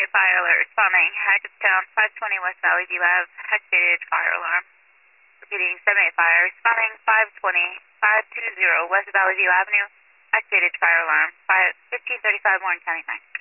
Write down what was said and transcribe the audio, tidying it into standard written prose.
fire alert responding. Hackettstown, 520 West Valley View Ave, activated fire alarm. Repeating, 7-8 fire, responding 520 West Valley View Avenue, activated fire alarm. 1535 Warren County 9.